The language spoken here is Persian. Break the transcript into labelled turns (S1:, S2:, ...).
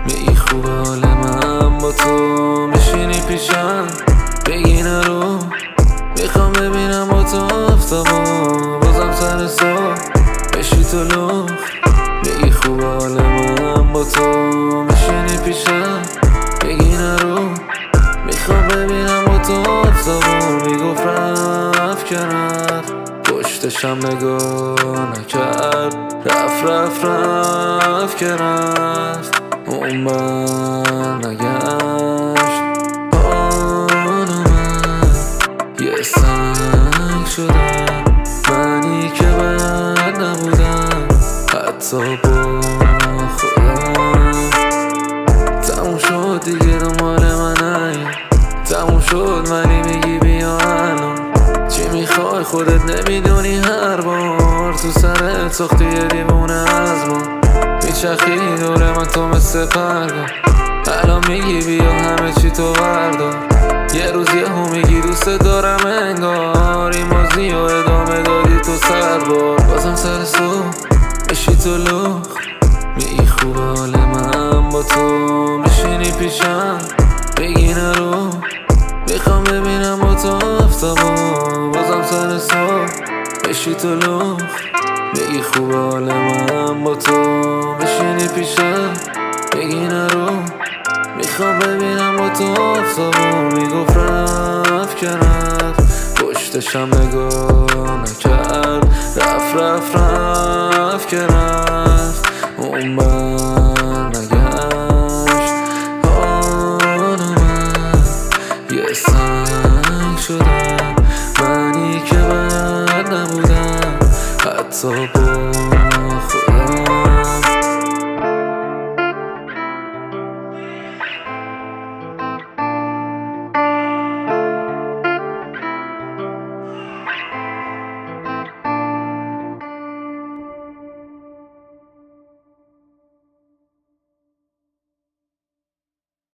S1: میگی خوب حال من با تو میشینی پیشم بگی نرو میخوام ببینم با تو آفتابو بازم سر صبح بشی تو لخت میگی خوب حال من با تو میشینی پیشم بگی نرو میخوام ببینم با تو آفتابو میگفت رفت که رفت پشتشم نگاه نکرد رفت که رفت اون بر نگشت حال من یه سنگ شدم منی که بد نبودم حتی با خودم تموم شد دیگه دنبال من نیا تموم شد ولی میگی بیا الان چی میخوای خودت نمیدونی هر بار تو سرت ساختی یه دیوونه از ما میچرخی دوره من تو مثل پرگار الان میگی بیا همه چی تو بردار یه روز یهو میگی دوست دارم انگار این بازی و ادامه دادی تو سر بار بازم سر صبح بشی تو لخت میگی خوب حال من با تو میشینی پیشم بگی نرو میخوام ببینم با تو آفتابو بازم سر صبح بشی تو لخت میگی خوب حال من با تو میشینی پیشم بگی نرو میخوام ببینم با تو آفتابو میگفت رفت که رفت پشتشم نگاه نکرد رفت که رفت اون بر نگشت حال من یه سنگ شدم منی که بد نبودم حتی با